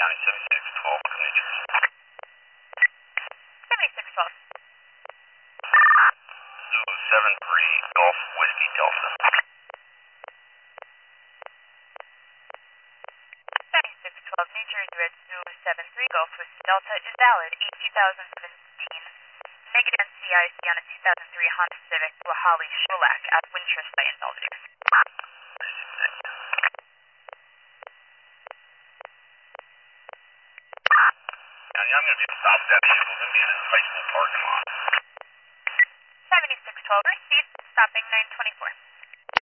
County 7612, New Jersey. 7612. Zulu 73 Golf Whiskey Delta. 7612, New Jersey Red Zulu 73 Golf Whiskey Delta is valid 8/2017. Negative NCIC on a 2003 Honda Civic to a Holly Schulack at Winchester Site in Belvedere. I'm going to be able to stop that vehicle. It's going to be in a high school parking lot. 7612, received, stopping 924.